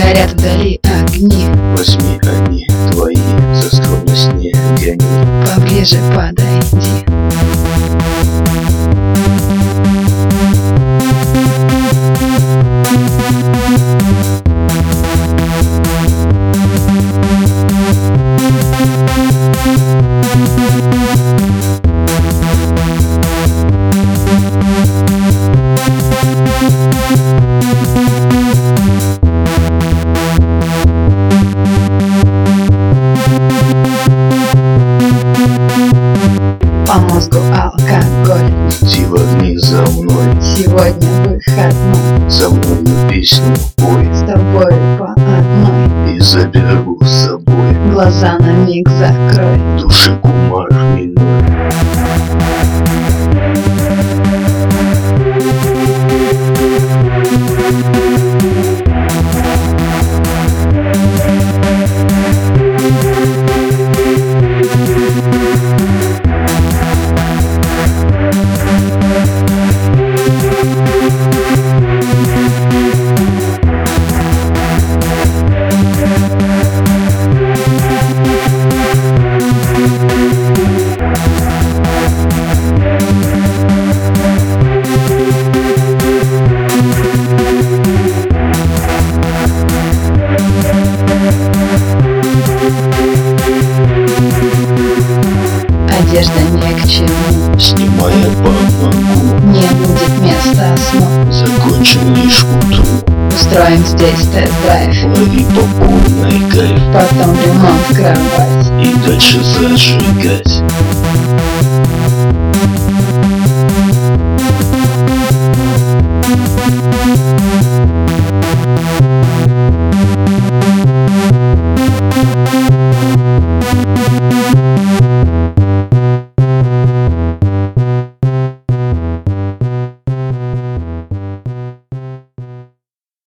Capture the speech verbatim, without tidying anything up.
горят вдали огни. Возьми они твои, за скромность не гони. Поближе подойди. По мозгу алкоголь. Иди в огни за мной. Сегодня выходной. За мною песню пой. С тобой по одной. И заберу с собой. Глаза на миг закрой. Души кумар минуй. Одежда не к чему. Снимая помогу. Не будет места сну. Закончим лишь к утру. Устроим здесь тест-драйв. Лови по полной кайф. Потом ремонт кровать. И дальше зажигать.